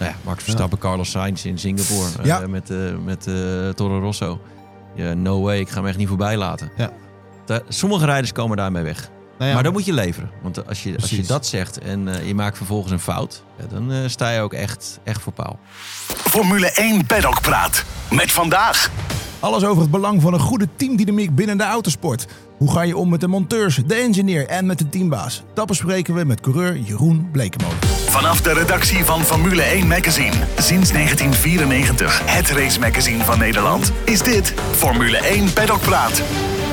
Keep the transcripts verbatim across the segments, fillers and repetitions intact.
Nou ja, Max Verstappen, ja. Carlos Sainz in Singapore Ja. uh, met, uh, met uh, Toro Rosso. Yeah, no way, ik ga hem echt niet voorbij laten. Ja. Da- sommige rijders komen daarmee weg. Nou ja, maar dan moet je leveren. Want als je, als je dat zegt en uh, je maakt vervolgens een fout... Ja, dan uh, sta je ook echt, echt voor paal. Formule één Paddock Praat. Met vandaag. Alles over het belang van een goede teamdynamiek binnen de autosport. Hoe ga je om met de monteurs, de engineer en met de teambaas? Dat bespreken we met coureur Jeroen Blekemolen. Vanaf de redactie van Formule één Magazine. Sinds negentien vierennegentig. Het race magazine van Nederland. Is dit Formule één Paddock Praat.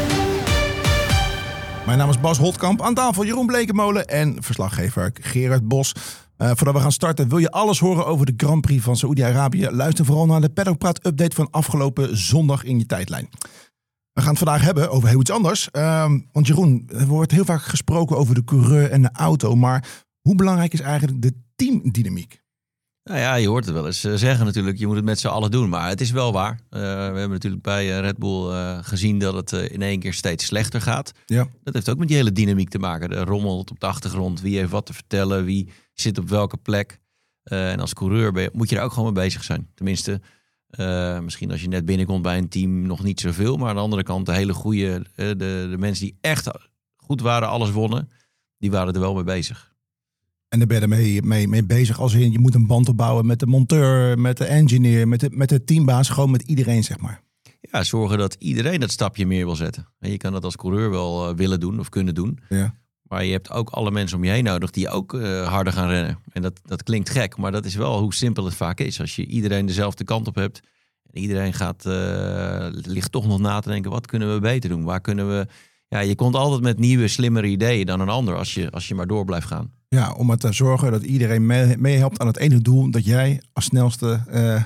Mijn naam is Bas Holtkamp, aan tafel Jeroen Blekemolen en verslaggever Gerard Bos. Uh, voordat we gaan starten, wil je alles horen over de Grand Prix van Saoedi-Arabië? Luister vooral naar de Paddock Praat update van afgelopen zondag in je tijdlijn. We gaan het vandaag hebben over heel iets anders. Uh, want Jeroen, er wordt heel vaak gesproken over de coureur en de auto. Maar hoe belangrijk is eigenlijk de teamdynamiek? Nou ja, je hoort het wel eens zeggen natuurlijk. Je moet het met z'n allen doen. Maar het is wel waar. Uh, we hebben natuurlijk bij Red Bull uh, gezien dat het uh, in één keer steeds slechter gaat. Ja. Dat heeft ook met die hele dynamiek te maken. Er rommelt op de achtergrond. Wie heeft wat te vertellen? Wie zit op welke plek? Uh, en als coureur ben je, moet je er ook gewoon mee bezig zijn. Tenminste, uh, misschien als je net binnenkomt bij een team nog niet zoveel. Maar aan de andere kant de hele goede, uh, de, de mensen die echt goed waren, alles wonnen. Die waren er wel mee bezig. En daar ben je ermee mee, mee bezig als in je moet een band opbouwen met de monteur, met de engineer, met de, met de teambaas. Gewoon met iedereen, zeg maar. Ja, zorgen dat iedereen dat stapje meer wil zetten. En je kan dat als coureur wel uh, willen doen of kunnen doen. Ja. Maar je hebt ook alle mensen om je heen nodig die ook uh, harder gaan rennen. En dat, dat klinkt gek, maar dat is wel hoe simpel het vaak is. Als je iedereen dezelfde kant op hebt en iedereen gaat, uh, ligt toch nog na te denken, wat kunnen we beter doen? Waar kunnen we... Ja, je komt altijd met nieuwe, slimmere ideeën dan een ander als je, als je maar door blijft gaan. Ja, om er te zorgen dat iedereen meehelpt aan het ene doel, dat jij als snelste uh,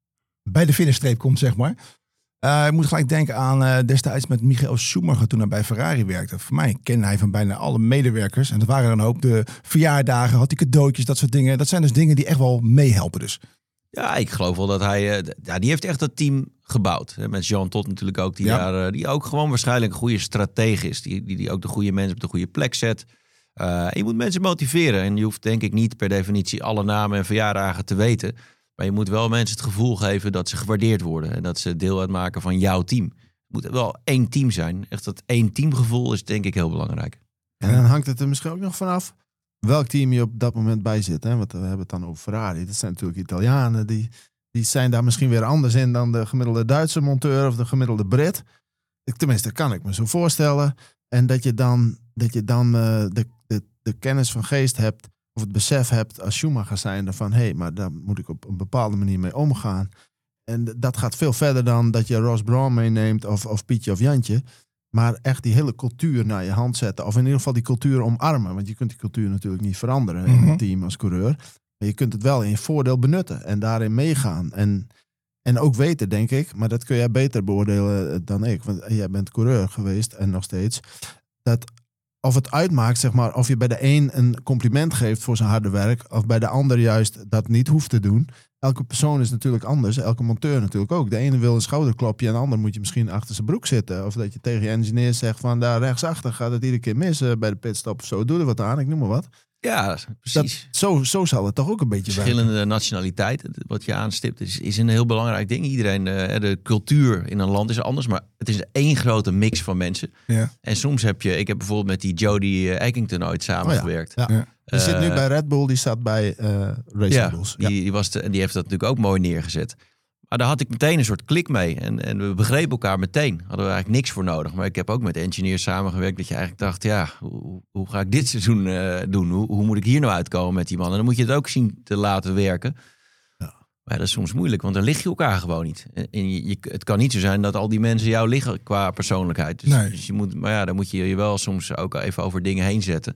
bij de finishstreep komt, zeg maar. Uh, ik moet gelijk denken aan uh, destijds met Michael Schumacher toen hij bij Ferrari werkte. Voor mij kende hij van bijna alle medewerkers. En dat waren dan ook de verjaardagen, had hij cadeautjes, dat soort dingen. Dat zijn dus dingen die echt wel meehelpen dus. Ja, ik geloof wel dat hij... Uh, ja, die heeft echt dat team gebouwd. Hè, met Jean Todt natuurlijk ook. Die, ja. daar, uh, die ook gewoon waarschijnlijk een goede stratege is. Die, die, die ook de goede mensen op de goede plek zet. Uh, je moet mensen motiveren. En je hoeft denk ik niet per definitie alle namen en verjaardagen te weten. Maar je moet wel mensen het gevoel geven dat ze gewaardeerd worden. En dat ze deel uitmaken van jouw team. Het moet wel één team zijn. Echt dat één teamgevoel is denk ik heel belangrijk. En dan hangt het er misschien ook nog vanaf welk team je op dat moment bij zit. Hè? Want we hebben het dan over Ferrari. Dat zijn natuurlijk Italianen. Die, die zijn daar misschien weer anders in dan de gemiddelde Duitse monteur of de gemiddelde Brit. Tenminste, kan ik me zo voorstellen. En dat je dan, dat je dan uh, de, de, de kennis van geest hebt of het besef hebt als Schumacher zijnde van hé, hey, maar daar moet ik op een bepaalde manier mee omgaan. En dat gaat veel verder dan dat je Ross Brawn meeneemt of, of Pietje of Jantje. Maar echt die hele cultuur naar je hand zetten. Of in ieder geval die cultuur omarmen. Want je kunt die cultuur natuurlijk niet veranderen in Mm-hmm. een team als coureur. Maar je kunt het wel in je voordeel benutten. En daarin meegaan. En, en ook weten, denk ik. Maar dat kun jij beter beoordelen dan ik. Want jij bent coureur geweest en nog steeds. Dat of het uitmaakt, zeg maar, of je bij de een een compliment geeft voor zijn harde werk. Of bij de ander juist dat niet hoeft te doen. Elke persoon is natuurlijk anders. Elke monteur natuurlijk ook. De ene wil een schouderklopje en de ander moet je misschien achter zijn broek zitten. Of dat je tegen je engineer zegt van daar rechtsachter gaat het iedere keer mis uh, bij de pitstop of zo. Doe er wat aan, ik noem maar wat. Ja, precies. Dat, zo, zo zal het toch ook een beetje Verschillende werken. nationaliteiten, wat je aanstipt, is, is een heel belangrijk ding. Iedereen, uh, de cultuur in een land is anders, maar het is één grote mix van mensen. Ja. En soms heb je, ik heb bijvoorbeeld met die Jody Eckington ooit samengewerkt. Oh ja, ja. Ja. Die zit nu Uh, bij Red Bull, die staat bij uh, Racing ja, Bulls. Ja, die, die, was de, die heeft dat natuurlijk ook mooi neergezet. Maar daar had ik meteen een soort klik mee. En, en we begrepen elkaar meteen. Hadden we eigenlijk niks voor nodig. Maar ik heb ook met engineers samengewerkt. Dat je eigenlijk dacht, ja, hoe, hoe ga ik dit seizoen uh, doen? Hoe, hoe moet ik hier nou uitkomen met die man? En dan moet je het ook zien te laten werken. Ja. Maar dat is soms moeilijk, want dan lig je elkaar gewoon niet. En je, je, het kan niet zo zijn dat al die mensen jou liggen qua persoonlijkheid. Dus, Nee. dus je moet, maar ja, dan moet je je wel soms ook even over dingen heen zetten.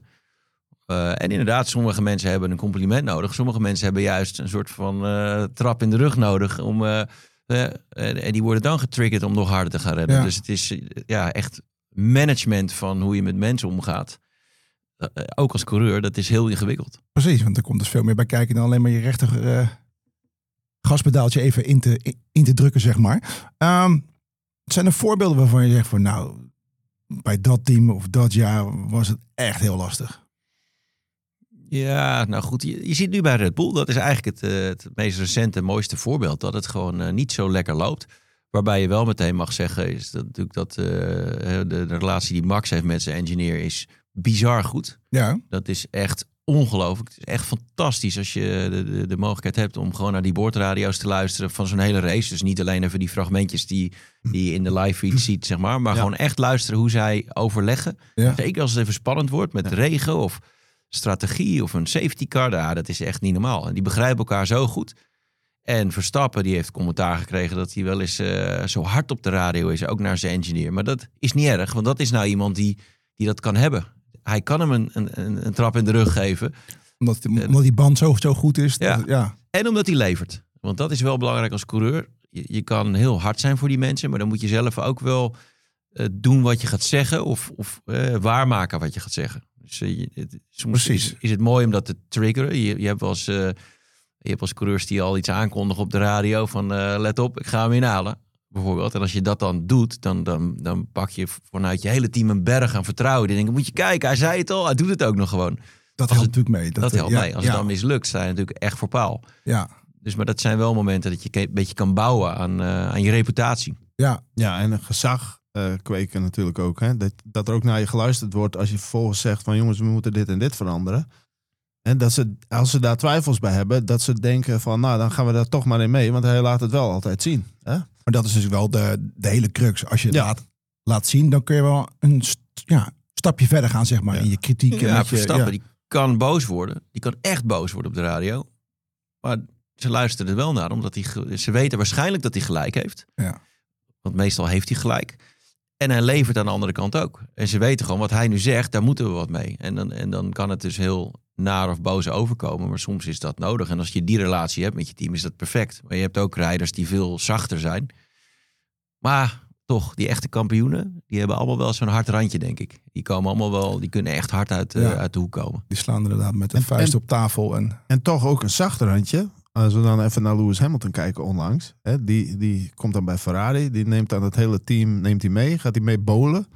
Uh, en inderdaad, sommige mensen hebben een compliment nodig. Sommige mensen hebben juist een soort van uh, trap in de rug nodig. Om, uh, uh, en die worden dan getriggerd om nog harder te gaan rennen. Ja. Dus het is uh, ja, echt management van hoe je met mensen omgaat. Uh, ook als coureur, dat is heel ingewikkeld. Precies, want er komt dus veel meer bij kijken dan alleen maar je rechter uh, gaspedaaltje even in te, in te drukken, zeg maar. Um, zijn er voorbeelden waarvan je zegt van nou, bij dat team of dat jaar was het echt heel lastig? Ja, nou goed. Je, je ziet nu bij Red Bull, dat is eigenlijk het, uh, het meest recente, mooiste voorbeeld. Dat het gewoon uh, niet zo lekker loopt. Waarbij je wel meteen mag zeggen, is dat natuurlijk dat uh, de, de relatie die Max heeft met zijn engineer is bizar goed. Ja. Dat is echt ongelooflijk. Het is echt fantastisch als je de, de, de mogelijkheid hebt om gewoon naar die boordradio's te luisteren van zo'n hele race. Dus niet alleen even die fragmentjes die, die je in de live feed ziet, zeg maar. Maar ja. gewoon echt luisteren hoe zij overleggen. Ja. Zeker als het even spannend wordt met ja. regen of strategie of een safety car. Ja, dat is echt niet normaal. En die begrijpen elkaar zo goed. En Verstappen die heeft commentaar gekregen dat hij wel eens uh, zo hard op de radio is. Ook naar zijn engineer. Maar dat is niet erg, want dat is nou iemand die, die dat kan hebben. Hij kan hem een, een, een trap in de rug geven. Omdat, die, omdat die band zo, zo goed is. Ja. Dat, ja. En omdat hij levert. Want dat is wel belangrijk als coureur. Je, je kan heel hard zijn voor die mensen. Maar dan moet je zelf ook wel uh, doen wat je gaat zeggen. Of, of uh, waarmaken wat je gaat zeggen. Dus, uh, het, soms Precies. Is, is het mooi om dat te triggeren. Je, je hebt wel eens, uh, je hebt als coureurs die al iets aankondigen op de radio. Van uh, let op, ik ga hem inhalen. Bijvoorbeeld. En als je dat dan doet, dan, dan, dan pak je vanuit je hele team een berg aan vertrouwen. Dan denk je, moet je kijken, hij zei het al, hij doet het ook nog gewoon. Dat helpt natuurlijk mee. Dat, dat helpt ja, mee. Als ja. het dan mislukt, sta je natuurlijk echt voor paal. Ja. Dus, maar dat zijn wel momenten dat je een beetje kan bouwen aan, uh, aan je reputatie. Ja, ja, en een gezag uh, kweken natuurlijk ook. Hè? Dat, dat er ook naar je geluisterd wordt als je vervolgens zegt van jongens, we moeten dit en dit veranderen. En dat ze, als ze daar twijfels bij hebben, dat ze denken van nou, dan gaan we daar toch maar in mee. Want hij laat het wel altijd zien. Hè? Maar dat is dus wel de, de hele crux. Als je het ja. laat, laat zien, dan kun je wel een st- ja, stapje verder gaan, zeg maar, ja. in je kritiek. Ja, en Verstappen, ja. die kan boos worden. Die kan echt boos worden op de radio. Maar ze luisteren er wel naar, omdat hij, ze weten waarschijnlijk dat hij gelijk heeft. Ja. Want meestal heeft hij gelijk. En hij levert aan de andere kant ook. En ze weten gewoon, wat hij nu zegt, daar moeten we wat mee. En dan, en dan kan het dus heel naar of boos overkomen. Maar soms is dat nodig. En als je die relatie hebt met je team, is dat perfect. Maar je hebt ook rijders die veel zachter zijn. Maar toch, die echte kampioenen, die hebben allemaal wel zo'n hard randje, denk ik. Die komen allemaal wel, die kunnen echt hard uit, ja. uh, uit de hoek komen. Die slaan inderdaad met een en, vuist en, op tafel. En... en toch ook een zachter randje. Als we dan even naar Lewis Hamilton kijken onlangs. Hè, die, die komt dan bij Ferrari. Die neemt dan het hele team neemt hij mee. Gaat hij mee bowlen.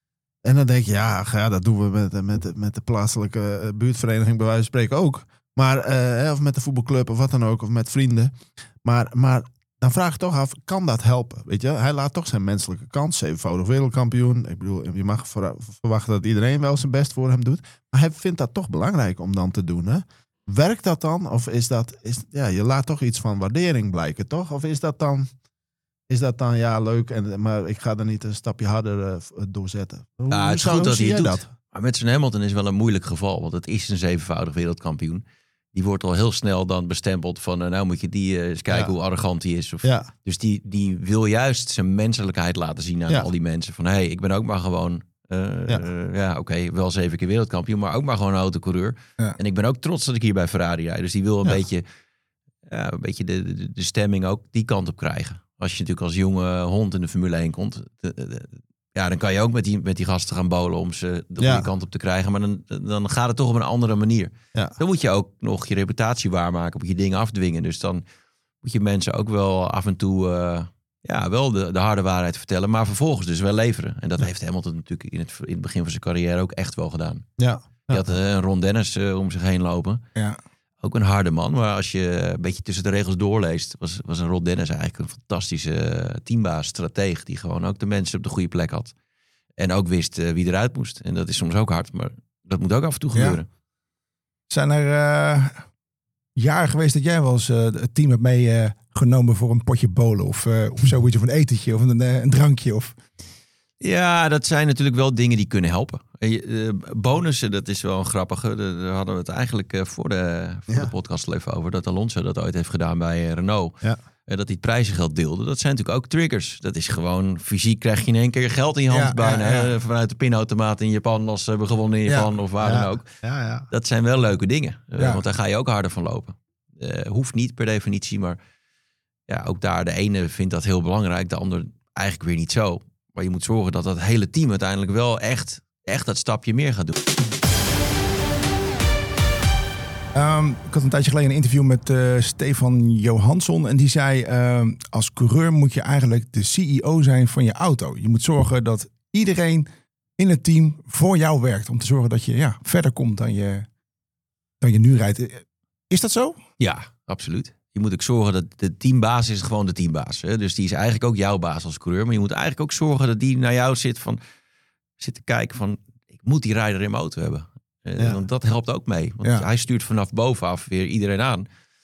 En dan denk je, ja, ja dat doen we met, met, met de plaatselijke buurtvereniging bij wijze van spreken ook. Maar, uh, of met de voetbalclub of wat dan ook. Of met vrienden. Maar, maar dan vraag je toch af, kan dat helpen? Weet je? Hij laat toch zijn menselijke kant. Zevenvoudig wereldkampioen. Ik bedoel, je mag verwachten dat iedereen wel zijn best voor hem doet. Maar hij vindt dat toch belangrijk om dan te doen, hè? Werkt dat dan? Of is dat, is, ja, je laat toch iets van waardering blijken, toch? Of is dat dan, is dat dan ja, leuk, en, maar ik ga er niet een stapje harder uh, doorzetten? Hoe, ja, het is hoe goed dat hij het doet. Dat? Maar met zijn Hamilton is wel een moeilijk geval, want het is een zevenvoudig wereldkampioen. Die wordt al heel snel dan bestempeld van, uh, nou moet je die uh, eens kijken ja. hoe arrogant hij is. Of, ja. Dus die, die wil juist zijn menselijkheid laten zien aan ja. al die mensen. Van, hé, hey, ik ben ook maar gewoon... Uh, ja, uh, ja oké, okay, wel zeven keer wereldkampioen, maar ook maar gewoon een autocoureur. Ja. En ik ben ook trots dat ik hier bij Ferrari rijd. Dus die wil een ja. beetje, ja, een beetje de, de, de stemming ook die kant op krijgen. Als je natuurlijk als jonge hond in de Formule één komt, de, de, ja, dan kan je ook met die, met die gasten gaan bowlen om ze de ja. goede kant op te krijgen. Maar dan, dan gaat het toch op een andere manier. Ja. Dan moet je ook nog je reputatie waarmaken, moet je dingen afdwingen. Dus dan moet je mensen ook wel af en toe... Uh, Ja, wel de, de harde waarheid vertellen, maar vervolgens dus wel leveren. En dat ja. heeft Hamilton natuurlijk in het, in het begin van zijn carrière ook echt wel gedaan. Ja. Hij had uh, een Ron Dennis uh, om zich heen lopen. Ja. Ook een harde man, maar als je een beetje tussen de regels doorleest, was, was een Ron Dennis eigenlijk een fantastische uh, teambaas, strateeg, die gewoon ook de mensen op de goede plek had. En ook wist uh, wie eruit moest. En dat is soms ook hard, maar dat moet ook af en toe gebeuren. Ja. Zijn er uh, jaren geweest dat jij wel eens uh, het team hebt mee... Uh... genomen voor een potje bowlen of, uh, of zoiets, of een etentje of een, uh, een drankje? Of... Ja, dat zijn natuurlijk wel dingen die kunnen helpen. Uh, bonussen, dat is wel een grappige. Daar hadden we het eigenlijk uh, voor, de, voor ja. de podcast al even over. Dat Alonso dat ooit heeft gedaan bij uh, Renault. Ja. Uh, dat hij het prijzengeld deelde. Dat zijn natuurlijk ook triggers. Dat is gewoon fysiek krijg je in één keer geld in je hand ja, bijna. Ja, ja. Vanuit de pinautomaat in Japan als ze hebben gewonnen in Japan ja. of waar ja. dan ook. Ja, ja. Dat zijn wel leuke dingen. Uh, ja. Want daar ga je ook harder van lopen. Uh, hoeft niet per definitie, maar... Ja, ook daar, de ene vindt dat heel belangrijk, de ander eigenlijk weer niet zo. Maar je moet zorgen dat dat hele team uiteindelijk wel echt, echt dat stapje meer gaat doen. Um, ik had een tijdje geleden een interview met uh, Stefan Johansson. En die zei, uh, als coureur moet je eigenlijk de C E O zijn van je auto. Je moet zorgen dat iedereen in het team voor jou werkt. Om te zorgen dat je ja, verder komt dan je, dan je nu rijdt. Is dat zo? Ja, absoluut. Je moet ook zorgen dat de teambaas is gewoon de teambaas. Hè? Dus die is eigenlijk ook jouw baas als coureur. Maar je moet eigenlijk ook zorgen dat die naar jou zit van zit te kijken van ik moet die rijder in mijn auto hebben. Ja. Want dat helpt ook mee. Want ja. hij stuurt vanaf bovenaf weer iedereen aan.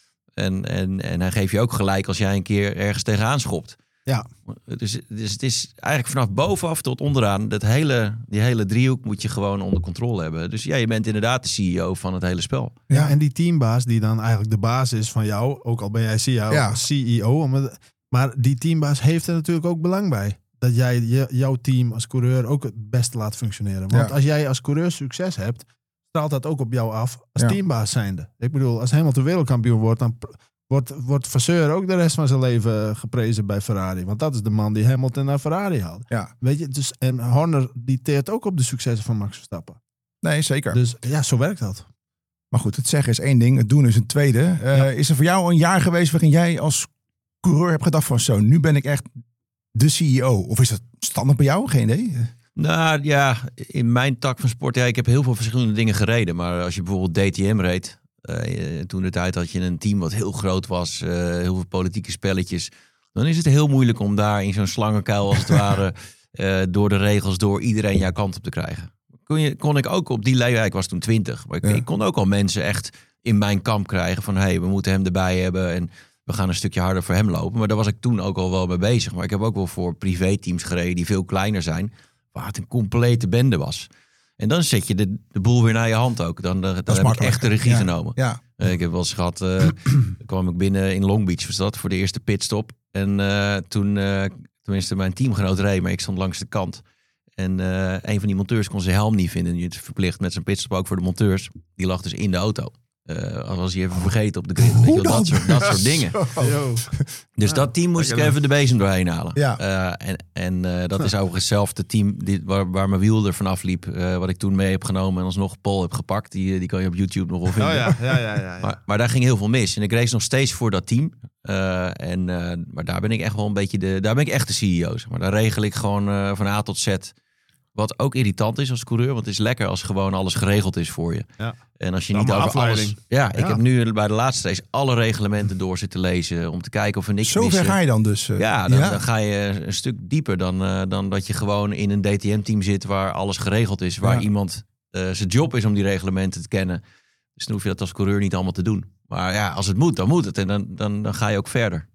En, en, en hij geeft je ook gelijk als jij een keer ergens tegenaan schopt. Ja. Dus, dus het is eigenlijk vanaf bovenaf tot onderaan. Dat hele, die hele driehoek moet je gewoon onder controle hebben. Dus ja, je bent inderdaad de C E O van het hele spel. Ja, en die teambaas die dan eigenlijk de baas is van jou. Ook al ben jij C E O, ja. C E O. Maar die teambaas heeft er natuurlijk ook belang bij. Dat jij je, jouw team als coureur ook het beste laat functioneren. Want ja. als jij als coureur succes hebt, straalt dat ook op jou af als ja. teambaas zijnde. Ik bedoel, als Hamilton wereldkampioen wordt, dan wordt, wordt Vasseur ook de rest van zijn leven geprezen bij Ferrari. Want dat is de man die Hamilton naar Ferrari had. Ja. Weet je, dus, en Horner die teert ook op de successen van Max Verstappen. Nee, zeker. Dus ja, zo werkt dat. Maar goed, het zeggen is één ding, het doen is een tweede. Uh, ja. Is er voor jou een jaar geweest waarin jij als coureur hebt gedacht van zo, nu ben ik echt de C E O? Of is dat standaard bij jou? Geen idee. Nou ja, in mijn tak van sport, ja, ik heb heel veel verschillende dingen gereden. Maar als je bijvoorbeeld D T M reed, uh, toen de tijd had je een team wat heel groot was, uh, heel veel politieke spelletjes. Dan is het heel moeilijk om daar in zo'n slangenkuil als het ware, uh, door de regels, door iedereen jouw kant op te krijgen. Kon, je, kon ik ook op die leeftijd, ik was toen twintig, maar ik, ja. ik kon ook al mensen echt in mijn kamp krijgen van hé, hey, we moeten hem erbij hebben en we gaan een stukje harder voor hem lopen. Maar daar was ik toen ook al wel mee bezig. Maar ik heb ook wel voor privéteams gereden die veel kleiner zijn, waar het een complete bende was. En dan zet je de, de boel weer naar je hand ook. Dan, dan, dan heb ik echt de regie ja. genomen. Ja. Uh, ik heb wel eens gehad, uh, dan kwam ik binnen in Long Beach, was dat, voor de eerste pitstop. En uh, toen, uh, tenminste mijn teamgenoot reed, maar ik stond langs de kant. En uh, een van die monteurs kon zijn helm niet vinden. Je is verplicht met zijn pitstop ook voor de monteurs. Die lag dus in de auto. Uh, als was hij even vergeten op de grid. Weet je wel, dat, soort, dat soort dingen. Dus ja, dat team moest ik even de bezem doorheen halen. Ja. Uh, en en uh, dat is overigens hetzelfde team die, waar, waar mijn wiel er vanaf liep. Uh, wat ik toen mee heb genomen en alsnog Paul heb gepakt. Die, die kan je op YouTube nog wel vinden. Oh ja, ja, ja, ja, ja. Maar, maar daar ging heel veel mis. En ik race nog steeds voor dat team. Uh, en, uh, maar daar ben ik echt wel een beetje de... Daar ben ik echt de C E O. Zeg maar daar regel ik gewoon uh, van A tot Z. Wat ook irritant is als coureur. Want het is lekker als gewoon alles geregeld is voor je. Ja. En als je niet over alles... Ja, ik ja. heb nu bij de laatste race alle reglementen door zitten lezen. Om te kijken of er niks Zo ver missen. ga je dan dus? Uh, ja, dan, ja, dan ga je een stuk dieper dan, uh, dan dat je gewoon in een D T M-team zit waar alles geregeld is. Waar ja. iemand uh, zijn job is om die reglementen te kennen. Dus dan hoef je dat als coureur niet allemaal te doen. Maar ja, als het moet, dan moet het. En dan, dan, dan ga je ook verder.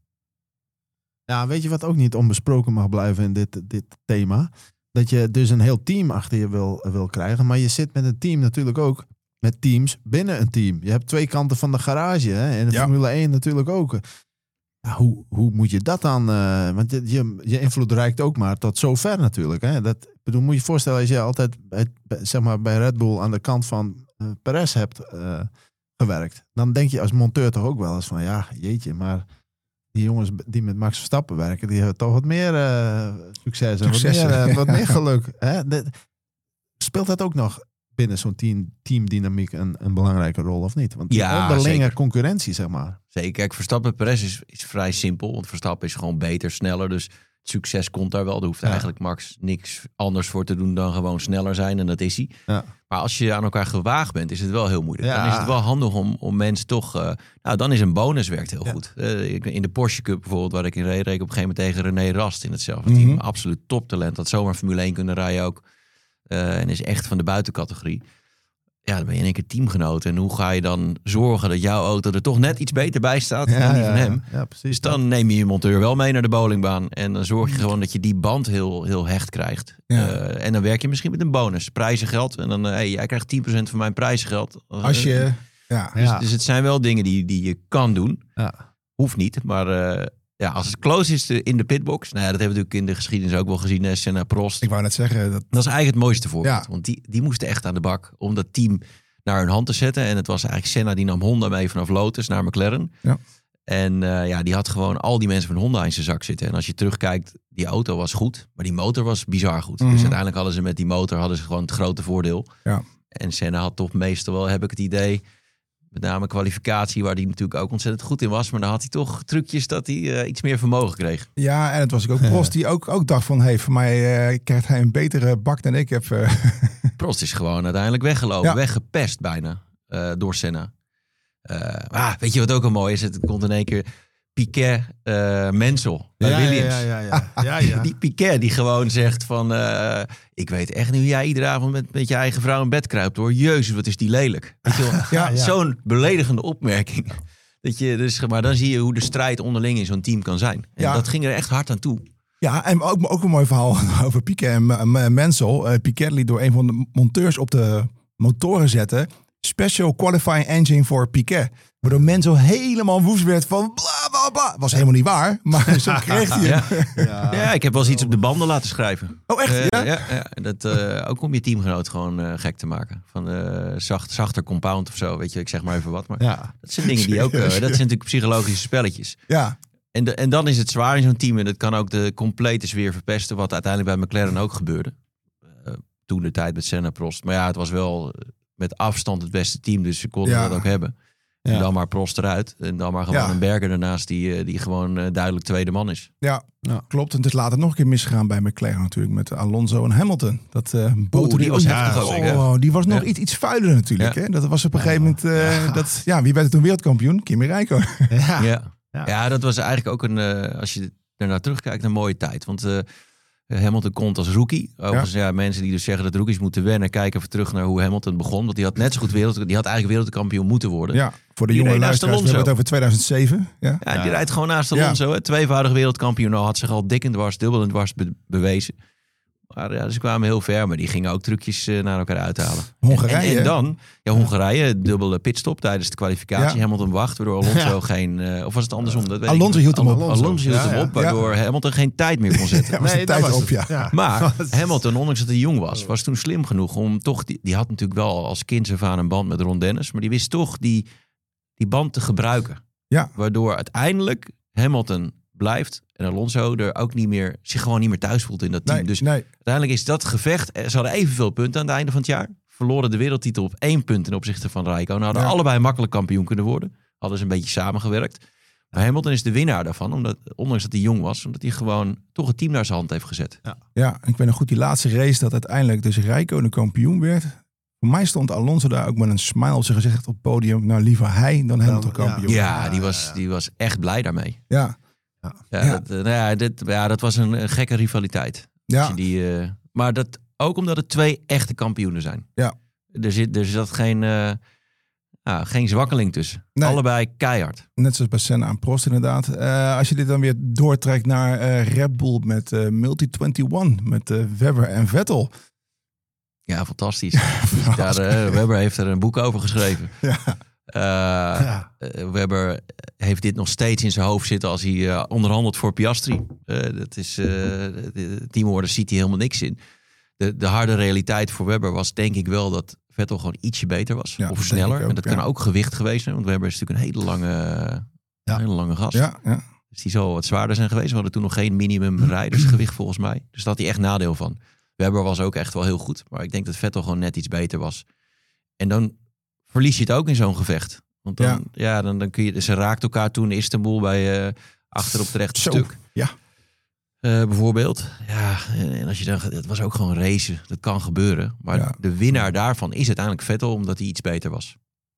Ja, weet je wat ook niet onbesproken mag blijven in dit, dit thema? Dat je dus een heel team achter je wil, wil krijgen. Maar je zit met een team natuurlijk ook met teams binnen een team. Je hebt twee kanten van de garage. Hè? En de ja. Formule één natuurlijk ook. Ja, hoe, hoe moet je dat dan... Uh, want je, je, je invloed reikt ook maar tot zover natuurlijk. Hè? Dat, bedoel, moet je je voorstellen als je altijd bij, zeg maar, bij Red Bull aan de kant van uh, Perez hebt uh, gewerkt. Dan denk je als monteur toch ook wel eens van... Ja, jeetje, maar... Die jongens die met Max Verstappen werken, die hebben toch wat meer uh, succes en wat meer, uh, wat meer geluk. Hè? De, speelt dat ook nog binnen zo'n team, teamdynamiek een, een belangrijke rol of niet? Want die ja, onderlinge zeker. concurrentie, zeg maar. Zeker. Kijk, Verstappen Perez is, is vrij simpel. Want Verstappen is gewoon beter, sneller. Dus het succes komt daar wel. Er hoeft ja. eigenlijk Max niks anders voor te doen dan gewoon sneller zijn. En dat is hij. Ja. Maar als je aan elkaar gewaagd bent, is het wel heel moeilijk. Ja. Dan is het wel handig om, om mensen toch... Uh, nou, dan is een bonus werkt heel ja. goed. Uh, in de Porsche Cup bijvoorbeeld, waar ik in reed, reed ik op een gegeven moment tegen René Rast in hetzelfde mm-hmm. team. Absoluut toptalent. Had zomaar Formule één kunnen rijden ook. Uh, en is echt van de buitencategorie. Ja, dan ben je in één keer teamgenoot. En hoe ga je dan zorgen dat jouw auto er toch net iets beter bij staat ja, dan die ja, van hem? Ja, precies. Dus dan neem je je monteur wel mee naar de bowlingbaan. En dan zorg je gewoon dat je die band heel, heel hecht krijgt. Ja. Uh, en dan werk je misschien met een bonus. Prijzengeld. En dan, uh, hey, jij krijgt tien procent van mijn prijzengeld. Als je... Ja. Dus, dus het zijn wel dingen die, die je kan doen. Ja. Hoeft niet, maar... Uh, Ja, als het close is in de pitbox. Nou ja, dat hebben we natuurlijk in de geschiedenis ook wel gezien. Hè, Senna, Prost. Ik wou net zeggen. Dat, dat is eigenlijk het mooiste voorbeeld. Ja. Want die, die moesten echt aan de bak om dat team naar hun hand te zetten. En het was eigenlijk Senna die nam Honda mee vanaf Lotus naar McLaren. Ja. En uh, ja, die had gewoon al die mensen van Honda in zijn zak zitten. En als je terugkijkt, die auto was goed. Maar die motor was bizar goed. Mm-hmm. Dus uiteindelijk hadden ze met die motor hadden ze gewoon het grote voordeel. Ja. En Senna had toch meestal wel, heb ik het idee... Met name kwalificatie, waar hij natuurlijk ook ontzettend goed in was. Maar dan had hij toch trucjes dat hij uh, iets meer vermogen kreeg. Ja, en het was ook Prost die ook, ook dacht van... Hey, voor mij uh, krijgt hij een betere bak dan ik heb. Uh. Prost is gewoon uiteindelijk weggelopen. Ja. Weggepest bijna. uh, door Senna. Uh, ah, weet je wat ook al mooi is? Het komt in één keer Piquet uh, Mansell bij ja, Williams. Ja, ja, ja. ja, ja. Die Piquet die gewoon zegt van... Uh, ik weet echt niet hoe jij iedere avond met, met je eigen vrouw in bed kruipt hoor. Jezus, wat is die lelijk. Weet je wel? Ja, ja. Zo'n beledigende opmerking. Dat je dus, maar dan zie je hoe de strijd onderling in zo'n team kan zijn. En Ja. dat ging er echt hard aan toe. Ja, en ook, ook een mooi verhaal over Piquet en uh, Mansell. Uh, Piquet liet door een van de monteurs op de motoren zetten. Special qualifying engine voor Piquet. Waardoor Mansell helemaal woest werd van bla bla bla. Was helemaal niet waar, maar zo kreeg hij Ja. hem. Ja. Ja, ik heb wel eens iets op de banden laten schrijven. Oh echt? Uh, Ja? ja, ja, dat, uh, ook om je teamgenoot gewoon uh, gek te maken. Van uh, zacht, zachter compound of zo, weet je. Ik zeg maar even wat. Maar Ja. dat zijn dingen die ook... Uh, dat zijn natuurlijk psychologische spelletjes. Ja. En, de, en dan is het zwaar in zo'n team. En dat kan ook de complete sfeer verpesten. Wat uiteindelijk bij McLaren ook gebeurde. Uh, toen de tijd met Senna, Prost. Maar ja, het was wel met afstand het beste team. Dus ze konden Ja. dat ook hebben. En Ja. dan maar Prost eruit. En dan maar gewoon Ja. een Berger ernaast die, die gewoon uh, duidelijk tweede man is. Ja, Ja. klopt. En het is later nog een keer misgegaan bij McLaren natuurlijk. Met Alonso en Hamilton. Dat uh, boter die was ook- heftig ook, hè? Oh, die was nog Ja. iets, iets vuiler natuurlijk. Ja. Hè? Dat was op een gegeven moment... Uh, dat, ja, wie werd er toen wereldkampioen? Kimi Räikkönen. Ja. Ja. Ja. Ja, dat was eigenlijk ook een, uh, als je ernaar terugkijkt, een mooie tijd. Want uh, Hamilton komt als rookie. Overigens, ja. ja, mensen die dus zeggen dat rookies moeten wennen, kijken even terug naar hoe Hamilton begon. Want die had net zo goed wereld, die had eigenlijk wereldkampioen moeten worden. Ja, voor de Die jonge reed naast luisteraars. We hebben het Alonso. over tweeduizend zeven. Ja. Ja, die Ja. rijdt gewoon naast Ja. Alonso. Hè. Tweevoudig wereldkampioen. Nou, had zich al dik en dwars, dubbel en dwars be- bewezen. Maar ja, ze kwamen heel ver, maar die gingen ook trucjes uh, naar elkaar uithalen. Hongarije. En, en dan, ja, Hongarije, dubbele pitstop tijdens de kwalificatie. Ja. Hamilton wacht, waardoor Alonso Ja. geen... Uh, of was het andersom? Dat weet Alonso ik niet. hield hem op. Alonso, Alonso hield Ja, hem ja. op, waardoor Hamilton geen tijd meer kon zetten. Ja, was de tijd op, ja. Maar Hamilton, ondanks dat hij jong was, was toen slim genoeg om toch... Die, die had natuurlijk wel als kind af aan een band met Ron Dennis. Maar die wist toch die, die band te gebruiken. Ja. Waardoor uiteindelijk Hamilton blijft en Alonso er ook niet meer, zich gewoon niet meer thuis voelt in dat team. Nee, Dus nee. uiteindelijk is dat gevecht... Ze hadden evenveel punten aan het einde van het jaar. Verloren de wereldtitel op één punt ten opzichte van Räikkönen. Hadden Ja. allebei makkelijk kampioen kunnen worden. Hadden ze een beetje samengewerkt. Maar Hamilton is de winnaar daarvan. Omdat, ondanks dat hij jong was. Omdat hij gewoon toch het team naar zijn hand heeft gezet. Ja, ik weet nog goed die laatste race dat uiteindelijk dus Räikkönen kampioen werd. Voor mij stond Alonso daar ook met een smile op zijn gezicht op het podium. Nou, liever hij dan Hamilton ja. kampioen. Ja, die was, die was echt blij daarmee. Ja, Ja, Ja. Dat, eh, nou ja, dit, ja, dat was een, een gekke rivaliteit. Als ja. je Die, uh, maar dat, ook omdat het twee echte kampioenen zijn. Ja. Er zit, er zat geen, uh, nou, geen zwakkeling tussen. Nee. Allebei keihard. Net zoals bij Senna en Prost inderdaad. Uh, als je dit dan weer doortrekt naar uh, Red Bull met uh, Multi eenentwintig. Met uh, Webber en Vettel. Ja, fantastisch. Daar, uh, Webber heeft er een boek over geschreven. Ja. Uh, Ja. uh, Webber heeft dit nog steeds in zijn hoofd zitten als hij uh, onderhandelt voor Piastri. Uh, dat is, uh, de teamwoorden ziet hij helemaal niks in. De, de harde realiteit voor Webber was denk ik wel dat Vettel gewoon ietsje beter was. Ja, of dat sneller. denk ik ook, en dat ja. kan ook gewicht geweest zijn. Want Webber is natuurlijk een hele lange, Ja. een hele lange gast. Ja, ja. Dus die zal wat zwaarder zijn geweest. We hadden toen nog geen minimum rijdersgewicht volgens mij. Dus daar had hij echt nadeel van. Webber was ook echt wel heel goed. Maar ik denk dat Vettel gewoon net iets beter was. En dan verlies je het ook in zo'n gevecht. Want dan, ja. Ja, dan, dan kun je... Ze raakt elkaar toen in Istanbul bij uh, achter op het rechte Zo, stuk. ja. Uh, bijvoorbeeld. Ja, en als je dan... Het was ook gewoon racen. Dat kan gebeuren. Maar Ja. de winnaar daarvan is uiteindelijk Vettel, omdat hij iets beter was.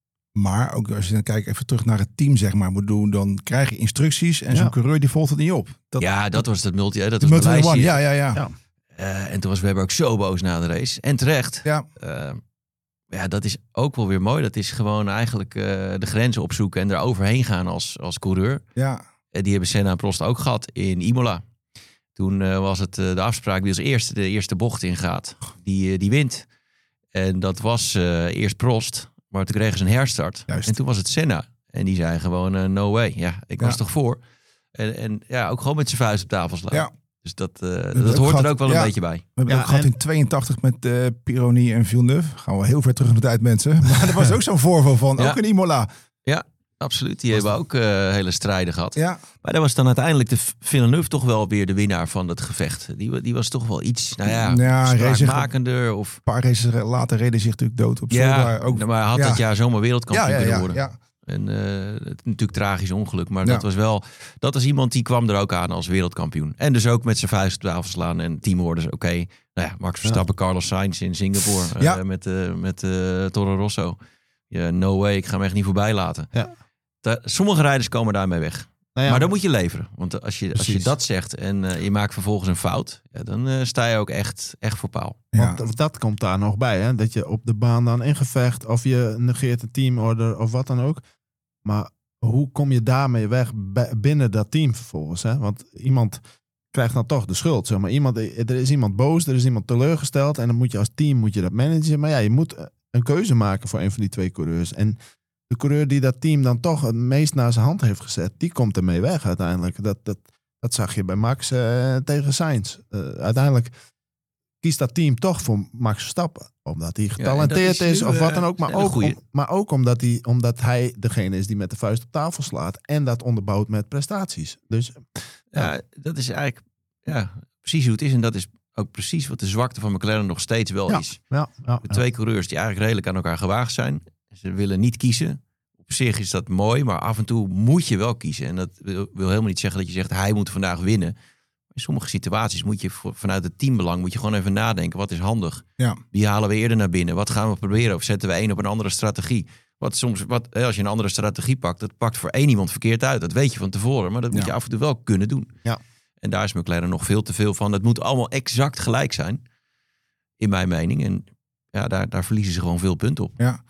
Maar ook als je dan kijkt even terug naar het team, zeg maar, moet doen, dan krijg je instructies en Ja. zo'n coureur die volgt het niet op. Dat, ja, dat was het multi... Dat de was Multi Maleisië. One, ja, ja, ja. Ja. Uh, en toen was Webber ook zo boos na de race. En terecht. Ja. Uh, ja, dat is ook wel weer mooi. Dat is gewoon eigenlijk uh, de grenzen opzoeken en er overheen gaan als, als coureur. Ja. Uh, die hebben Senna en Prost ook gehad in Imola. Toen uh, was het uh, de afspraak wie als eerste de eerste bocht ingaat. Die, uh, die wint. En dat was uh, eerst Prost. Maar toen kregen ze een herstart. Juist. En toen was het Senna. En die zei gewoon uh, no way. Ja, ik Ja. was toch voor. En, en ja, ook gewoon met zijn vuist op tafel slaan. Ja. Dus dat, uh, dat, ook dat hoort gehad. er ook wel Ja. een beetje bij. We hebben Ja, het ook gehad en- in tweeëntachtig met uh, Pironi en Villeneuve. Gaan we heel ver terug in de tijd, mensen. Maar er was ook zo'n voorval van, Ja. ook in Imola. Absoluut, die hebben ook uh, hele strijden gehad. Ja, Maar daar was dan uiteindelijk de Villeneuve toch wel weer de winnaar van het gevecht. Die, wa- die was toch wel iets, nou ja, Ja, spraakmakender. Of, een paar races later reden zich natuurlijk dood op ja, Silva. Ook, maar had ja. dat jaar zomaar wereldkampioen ja, ja, kunnen ja, worden. ja. En uh, het natuurlijk tragisch ongeluk, maar Ja. dat was wel, dat was iemand die kwam er ook aan als wereldkampioen. En dus ook met zijn vuist op tafel slaan en teamorders. Oké, okay, nou ja, Max Verstappen, Carlos Sainz in Singapore uh, Ja. met, uh, met uh, Toro Rosso. Ja, no way, ik ga hem echt niet voorbij laten. Ja. Da- sommige rijders komen daarmee weg. Nou ja, maar dan moet je leveren. Want als je, als je Precies. dat zegt en uh, je maakt vervolgens een fout, ja, dan uh, sta je ook echt, echt voor paal. Ja. Want dat komt daar nog bij, hè? Dat je op de baan dan ingevecht of je negeert een teamorder of wat dan ook. Maar hoe kom je daarmee weg b- binnen dat team vervolgens? Hè? Want iemand krijgt dan toch de schuld. Zeg maar. iemand, er is iemand boos, er is iemand teleurgesteld en dan moet je als team moet je dat managen. Maar ja, je moet een keuze maken voor een van die twee coureurs. En de coureur die dat team dan toch het meest naar zijn hand heeft gezet, die komt ermee weg uiteindelijk. Dat, dat, dat zag je bij Max uh, tegen Sainz. Uh, uiteindelijk kiest dat team toch voor Max Verstappen. Omdat hij getalenteerd ja, is, is of wat dan ook. Maar ook, goeie... om, maar ook omdat, hij, omdat hij degene is die met de vuist op tafel slaat. En dat onderbouwt met prestaties. Dus ja, ja dat is eigenlijk ja, precies hoe het is. En dat is ook precies wat de zwakte van McLaren nog steeds wel ja, is. Ja, ja, de twee ja. coureurs die eigenlijk redelijk aan elkaar gewaagd zijn. Ze willen niet kiezen. Op zich is dat mooi, maar af en toe moet je wel kiezen. En dat wil, wil helemaal niet zeggen dat je zegt, hij moet vandaag winnen. In sommige situaties moet je vanuit het teambelang moet je gewoon even nadenken. Wat is handig? Ja. Wie halen we eerder naar binnen? Wat gaan we proberen? Of zetten we één op een andere strategie? Wat soms, wat, als je een andere strategie pakt, dat pakt voor één iemand verkeerd uit. Dat weet je van tevoren, maar dat moet ja. je af en toe wel kunnen doen. Ja. En daar is McLaren nog veel te veel van. Het moet allemaal exact gelijk zijn, in mijn mening. En ja, daar, daar verliezen ze gewoon veel punten op. Ja.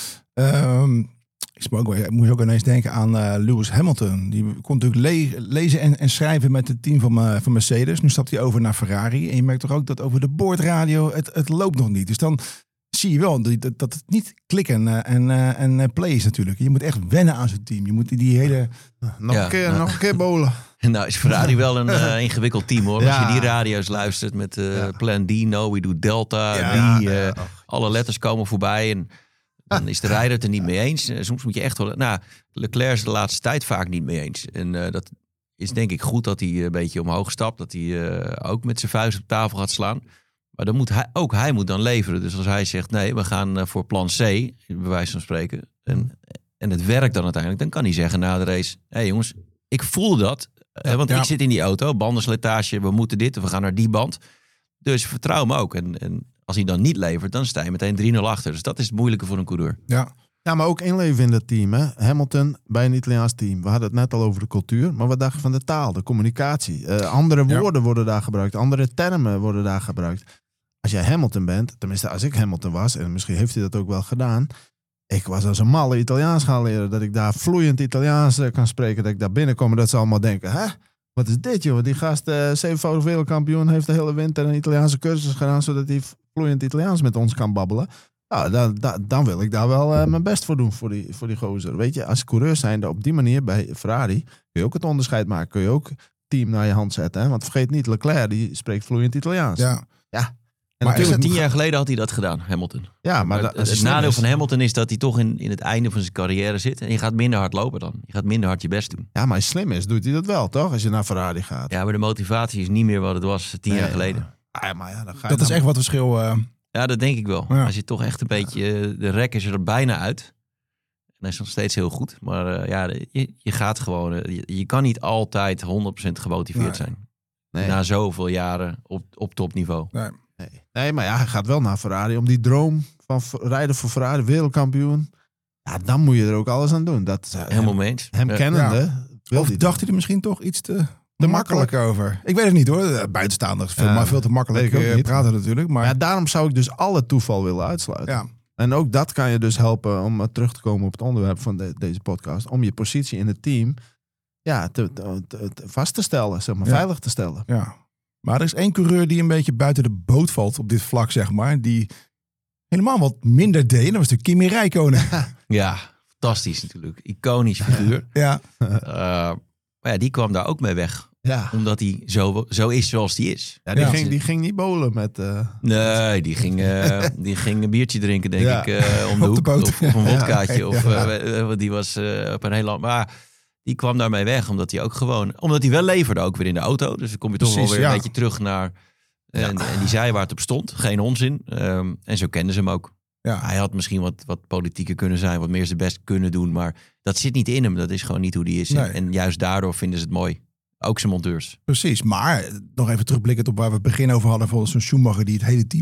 Um, ik, ook, ik moest ook ineens denken aan uh, Lewis Hamilton. Die kon natuurlijk le- lezen en, en schrijven met het team van, uh, van Mercedes. Nu stapt hij over naar Ferrari. En je merkt toch ook dat over de boordradio het, het loopt nog niet. Dus dan zie je wel dat, dat het niet klikken uh, en, uh, en uh, play is natuurlijk. Je moet echt wennen aan zo'n team. Je moet die, die hele... Nog, ja, een keer, nou. nog een keer bowlen. Nou is Ferrari wel een uh, ingewikkeld team hoor. Ja. Als je die radio's luistert met uh, ja. Plan D, no, we do Delta, ja, D, uh, ja. alle letters komen voorbij en dan is de rijder het er niet mee eens. Soms moet je echt wel... Nou, Leclerc is de laatste tijd vaak niet mee eens. En uh, dat is denk ik goed dat hij een beetje omhoog stapt. Dat hij uh, ook met zijn vuist op tafel gaat slaan. Maar dan moet hij, ook hij moet dan leveren. Dus als hij zegt, nee, we gaan uh, voor plan C, bij wijze van spreken. En, en het werkt dan uiteindelijk. Dan kan hij zeggen na de race, hé hey jongens, ik voel dat. Ja, want ja. ik zit in die auto, bandenslijtage, we moeten dit, we gaan naar die band. Dus vertrouw me ook. En, en als hij dan niet levert, dan sta je meteen drie nul achter. Dus dat is het moeilijke voor een coureur. Ja. Ja, maar ook inleven in dat team. Hè? Hamilton bij een Italiaans team. We hadden het net al over de cultuur. Maar wat dacht je van de taal, de communicatie? Uh, andere woorden ja. worden daar gebruikt. Andere termen worden daar gebruikt. Als jij Hamilton bent, tenminste als ik Hamilton was, en misschien heeft hij dat ook wel gedaan. Ik was als een malle Italiaans gaan leren. Dat ik daar vloeiend Italiaans kan spreken. Dat ik daar binnenkom en dat ze allemaal denken, hè? Wat is dit joh? Die gast, uh, zevenvoudig wereldkampioen, heeft de hele winter een Italiaanse cursus gedaan, zodat hij vloeiend Italiaans met ons kan babbelen. Nou, dan, dan, dan wil ik daar wel uh, mijn best voor doen voor die, voor die gozer. Weet je, als coureur zijnde op die manier bij Ferrari, kun je ook het onderscheid maken. Kun je ook team naar je hand zetten. Hè? Want vergeet niet, Leclerc, die spreekt vloeiend Italiaans. Ja. Ja. En maar natuurlijk, tien jaar geleden had hij dat gedaan, Hamilton. Ja, maar maar dat, het nadeel van Hamilton is dat hij toch in, in het einde van zijn carrière zit. En je gaat minder hard lopen dan. Je gaat minder hard je best doen. Ja, maar als hij slim is, doet hij dat wel, toch? Als je naar Ferrari gaat. Ja, maar de motivatie is niet meer wat het was tien nee, jaar geleden. Ja, maar ja, dan ga je dat dan... is echt wat verschil. Uh... Ja, dat denk ik wel. Ja. Als je toch echt een beetje... De rek is er bijna uit. En hij is nog steeds heel goed. Maar uh, ja, je, je gaat gewoon... Uh, je, je kan niet altijd honderd procent gemotiveerd nee. zijn. Nee. Na zoveel jaren op, op topniveau. Nee. Nee. nee, maar ja, hij gaat wel naar Ferrari om die droom van rijden voor Ferrari, wereldkampioen. Ja, dan moet je er ook alles aan doen. Dat, uh, Helemaal mee eens. Hem ja. kennende. Ja. Of dacht hij er misschien toch iets te, te makkelijk over? Ik weet het niet hoor. Buitenstaanders veel, ja, maar veel te makkelijk uh, praten natuurlijk. Maar ja, daarom zou ik dus alle toeval willen uitsluiten. Ja. En ook dat kan je dus helpen om uh, terug te komen op het onderwerp van de, deze podcast. Om je positie in het team ja, te, te, te, te vast te stellen, zeg maar, ja. veilig te stellen. Ja. Maar er is één coureur die een beetje buiten de boot valt op dit vlak, zeg maar. Die helemaal wat minder deed. Dat was natuurlijk Kimi Räikkönen. Ja, fantastisch natuurlijk. Iconisch figuur. Ja. Uh, maar ja, die kwam daar ook mee weg. Ja. Omdat hij zo, zo is zoals hij is. Ja, die, ja. Ging, die ging niet bowlen met... Uh... Nee, die ging, uh, die ging een biertje drinken, denk ja. ik, uh, om de, de hoek. boot. Of, of een wodkaatje. Ja. Of uh, die was uh, op een heel land... Maar die kwam daarmee weg, omdat hij ook gewoon... Omdat hij wel leverde ook weer in de auto. Dus dan kom je toch Precies, wel weer ja. een beetje terug naar... En, ja. en die zei waar het op stond. Geen onzin. Um, en zo kenden ze hem ook. Ja. Hij had misschien wat, wat politieker kunnen zijn. Wat meer zijn best kunnen doen. Maar dat zit niet in hem. Dat is gewoon niet hoe die is. Nee. En juist daardoor vinden ze het mooi. Ook zijn monteurs. Precies. Maar nog even terugblikkend op waar we het begin over hadden. Volgens zo'n Schumacher die het hele team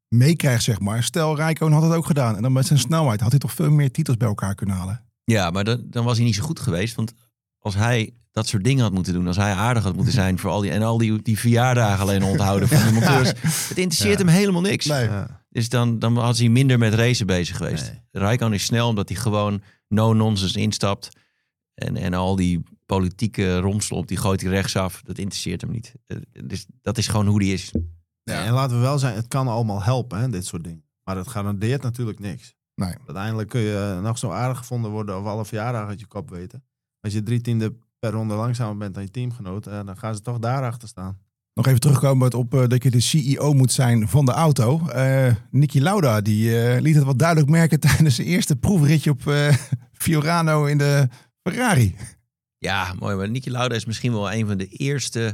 meekrijgt, zeg maar. Stel, Räikkönen had het ook gedaan. En dan met zijn snelheid had hij toch veel meer titels bij elkaar kunnen halen. Ja, maar dan, dan was hij niet zo goed geweest. Want als hij dat soort dingen had moeten doen, als hij aardig had moeten zijn voor al die en al die, die verjaardagen alleen onthouden van de monteurs, het interesseert Ja. hem helemaal niks. Nee. Ja. Dus dan, dan was hij minder met racen bezig geweest. Nee. Räikkönen is snel omdat hij gewoon no-nonsense instapt. En, en al die politieke romslomp, die gooit hij rechtsaf. Dat interesseert hem niet. Eh, Dus dat is gewoon hoe die is. Ja, en laten we wel zijn, het kan allemaal helpen, hè, dit soort dingen. Maar het garandeert natuurlijk niks. Nee. Uiteindelijk kun je nog zo aardig gevonden worden of alle verjaardagen uit je kop weten. Als je drie tiende per ronde langzamer bent dan je teamgenoot, eh, dan gaan ze toch daarachter staan. Nog even terugkomen op uh, dat je de C E O moet zijn van de auto. Uh, Niki Lauda die uh, liet het wat duidelijk merken tijdens zijn eerste proefritje op uh, Fiorano in de Ferrari. Ja, mooi. Maar Niki Lauda is misschien wel een van de eerste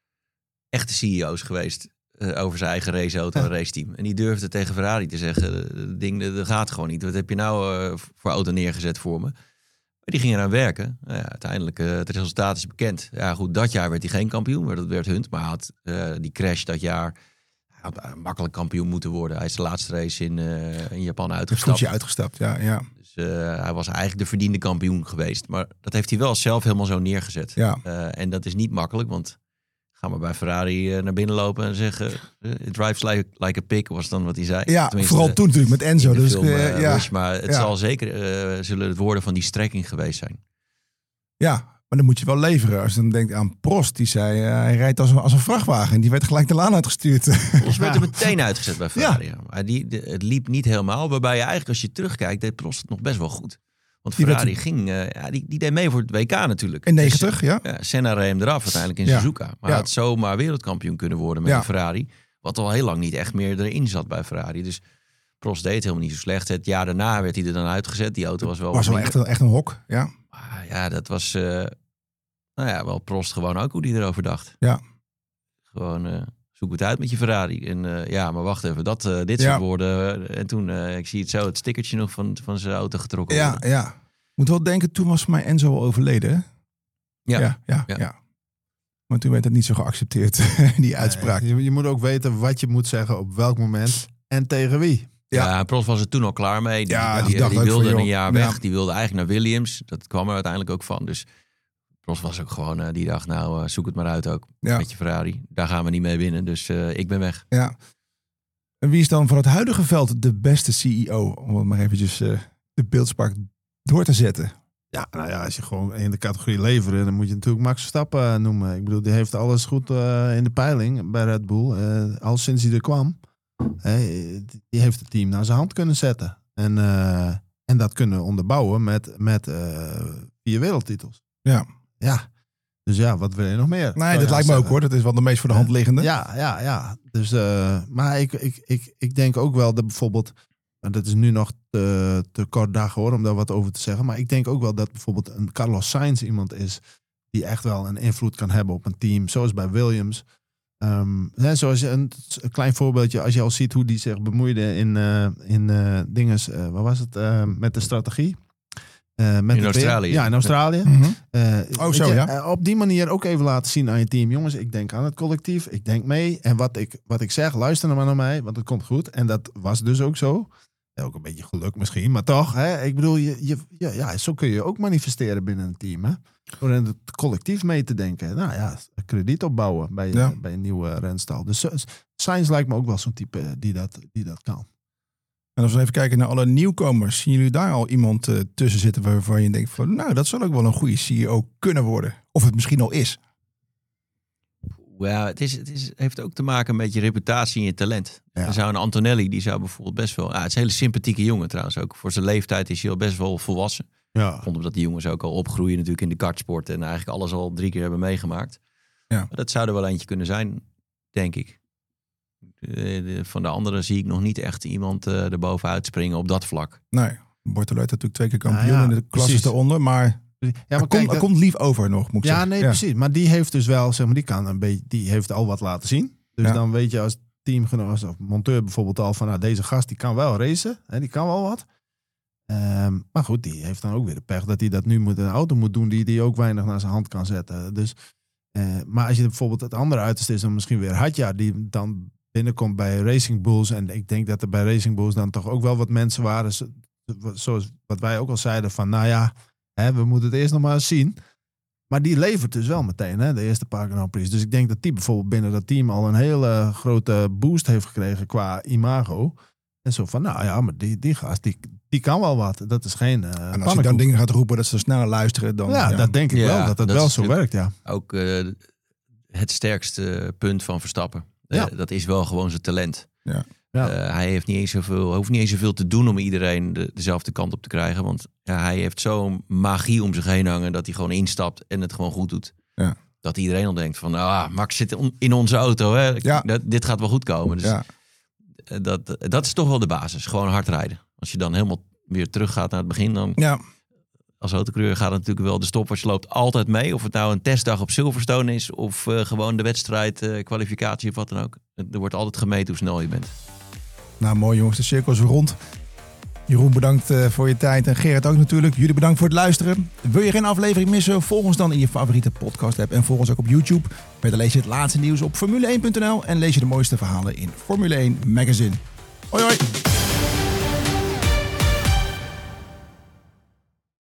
echte C E O's geweest uh, over zijn eigen raceauto en raceteam. En die durfde tegen Ferrari te zeggen, dat ding dat gaat gewoon niet. Wat heb je nou uh, voor auto neergezet voor me? Maar die ging eraan werken. Nou ja, uiteindelijk, uh, het resultaat is bekend. Ja goed, dat jaar werd hij geen kampioen, maar dat werd Hunt. Maar hij had uh, die crash dat jaar had makkelijk kampioen moeten worden. Hij is de laatste race in, uh, in Japan Een uitgestapt. voetje uitgestapt, ja. ja. Dus uh, hij was eigenlijk de verdiende kampioen geweest. Maar dat heeft hij wel zelf helemaal zo neergezet. Ja. Uh, en dat is niet makkelijk, want ga maar bij Ferrari uh, naar binnen lopen en zeggen, uh, it drives like, like a pig, was dan wat hij zei. Ja, Tenminste, vooral toen natuurlijk met Enzo. in de Dus, film, uh, uh, ja. Rush, maar het Ja. zal zeker uh, zullen het woorden van die strekking geweest zijn. ja, maar dan moet je wel leveren. Als je dan denkt aan Prost, die zei, uh, hij rijdt als een, als een vrachtwagen. En die werd gelijk de laan uitgestuurd. Prost werd er meteen uitgezet bij Ferrari. Ja. Maar die, de, het liep niet helemaal, waarbij je eigenlijk als je terugkijkt, deed Prost het nog best wel goed. Want Die Ferrari werd- ging, uh, ja, die, die deed mee voor het W K natuurlijk. In negentig, Dus, ja. ja, Senna reed hem eraf uiteindelijk in Ja. Suzuka. Maar Ja. hij had zomaar wereldkampioen kunnen worden met Ja. een Ferrari. Wat al heel lang niet echt meer erin zat bij Ferrari. Dus Prost deed het helemaal niet zo slecht. Het jaar daarna werd hij er dan uitgezet. Die auto was wel... Was wel wat echt minder. een, echt een hok, ja. Maar ja, dat was... Uh, nou ja, wel Prost gewoon ook hoe hij erover dacht. Ja. Gewoon... Uh, zoek het uit met je Ferrari. En uh, ja, maar wacht even, dat, uh, dit Ja. soort woorden. Uh, en toen, uh, ik zie het zo, het stickertje nog van, van zijn auto getrokken Ja, worden. ja. Moet wel denken, toen was voor mij Enzo al overleden, hè? Ja. Ja, ja, Ja. ja. Maar toen werd het niet zo geaccepteerd, die uitspraak. Nee, je, je moet ook weten wat je moet zeggen op welk moment en tegen wie. Ja. Ja, en Prost was er toen al klaar mee. Die, Ja, die, die die, dacht ook wilde van, een joh, jaar ja. weg. Die wilde eigenlijk naar Williams. Dat kwam er uiteindelijk ook van. Dus Prost was ook gewoon uh, die dag, nou uh, zoek het maar uit ook Ja. met je Ferrari. Daar gaan we niet mee winnen, dus uh, ik ben weg. Ja. En wie is dan van het huidige veld de beste C E O? Om het maar eventjes uh, de beeldspraak door te zetten. Ja, nou ja, als je gewoon in de categorie leveren, dan moet je natuurlijk Max Verstappen uh, noemen. Ik bedoel, die heeft alles goed uh, in de peiling bij Red Bull. Uh, al sinds hij er kwam. Hey, die heeft het team naar zijn hand kunnen zetten. En, uh, en dat kunnen onderbouwen met, met uh, vier wereldtitels. Ja. Ja. Dus ja, wat wil je nog meer? Nee, dat lijkt me ook hoor. Dat is wel de meest voor de hand liggende. Ja, ja, ja. Dus, uh, maar ik, ik, ik, ik denk ook wel dat bijvoorbeeld... En dat is nu nog te, te kort dag hoor, om daar wat over te zeggen. Maar ik denk ook wel dat bijvoorbeeld een Carlos Sainz iemand is... die echt wel een invloed kan hebben op een team. Zoals bij Williams. Um, hè, zoals je een, een klein voorbeeldje, als je al ziet hoe die zich bemoeide in, uh, in uh, dinges... Uh, wat was het? Uh, met de strategie. Uh, met In het Australië. weer. Ja, in Australië. Mm-hmm. Uh, Oh, zo, je, ja. uh, op die manier ook even laten zien aan je team. Jongens, ik denk aan het collectief. Ik denk mee. En wat ik, wat ik zeg, luister nou maar naar mij. Want het komt goed. En dat was dus ook zo. Ja, ook een beetje geluk misschien. Maar toch, hè, ik bedoel, je, je, ja, ja, zo kun je ook manifesteren binnen een team. Hè? Door in het collectief mee te denken. Nou ja, krediet opbouwen bij, Ja. bij een nieuwe renstal. Dus uh, Sainz lijkt me ook wel zo'n type die dat, die dat kan. En als we even kijken naar alle nieuwkomers, zien jullie daar al iemand uh, tussen zitten waarvan je denkt van, nou, dat zal ook wel een goede C E O kunnen worden. Of het misschien al is. Ja, het, is, het is, heeft ook te maken met je reputatie en je talent. Ja. Er zou een Antonelli, die zou bijvoorbeeld best wel... Ah, het is een hele sympathieke jongen trouwens ook. Voor zijn leeftijd is hij al best wel volwassen. Ja. Vond omdat die jongens ook al opgroeien natuurlijk in de kartsport. En eigenlijk alles al drie keer hebben meegemaakt. Ja. Maar dat zou er wel eentje kunnen zijn, denk ik. De, de, van de anderen zie ik nog niet echt iemand uh, erboven uitspringen op dat vlak. Nee, Bortoletti natuurlijk twee keer kampioen Nou ja, in de klasses precies. eronder. Maar, Ja, er, maar komt, kijk, er dat- komt lief over nog, moet ik Ja, zeggen. nee, precies. Maar die heeft dus wel, zeg maar, die kan een beetje, die heeft al wat laten zien. Dus Ja. dan weet je als teamgenoot, of monteur bijvoorbeeld al van, nou, deze gast die kan wel racen, hè, die kan wel wat. Um, maar goed, die heeft dan ook weer de pech dat hij dat nu met een auto moet doen die die ook weinig naar zijn hand kan zetten. Dus, uh, maar als je bijvoorbeeld het andere uiterste is dan misschien weer Hadja, die dan binnenkomt bij Racing Bulls. En ik denk dat er bij Racing Bulls dan toch ook wel wat mensen waren. Zoals wat wij ook al zeiden van, nou ja, hè, we moeten het eerst nog maar eens zien. Maar die levert dus wel meteen, hè, de eerste paar Grand Prix. Dus ik denk dat die bijvoorbeeld binnen dat team al een hele grote boost heeft gekregen qua imago. En zo van, nou ja, maar die, die gast, die, die kan wel wat. Dat is geen uh, En als je dan dingen gaat roepen dat ze sneller luisteren, dan... Ja, ja. dat denk ik Ja, wel, dat het dat wel is zo werkt, ja. Ook uh, het sterkste punt van Verstappen. Ja. Uh, dat is wel gewoon zijn talent. Ja. Ja. Uh, hij heeft niet eens zoveel, hoeft niet eens zoveel te doen om iedereen de, dezelfde kant op te krijgen. Want ja, hij heeft zo'n magie om zich heen hangen dat hij gewoon instapt en het gewoon goed doet. Ja. Dat iedereen al denkt van, ah, Max zit in onze auto. Hè? Ja. Dat, dit gaat wel goed komen. Dus Ja. dat, dat is toch wel de basis. Gewoon hard rijden. Als je dan helemaal weer teruggaat naar het begin, dan Ja. als autocoureur gaat het natuurlijk wel, de stopwatch loopt altijd mee. Of het nou een testdag op Silverstone is of uh, gewoon de wedstrijd, uh, kwalificatie of wat dan ook. Er wordt altijd gemeten hoe snel je bent. Nou, mooi jongens, de cirkel is weer rond. Jeroen, bedankt uh, voor je tijd en Gerard ook natuurlijk. Jullie bedankt voor het luisteren. Wil je geen aflevering missen? Volg ons dan in je favoriete podcast app en volg ons ook op YouTube. Verder lees je het laatste nieuws op Formule één punt n l en lees je de mooiste verhalen in Formule één Magazine. Hoi hoi!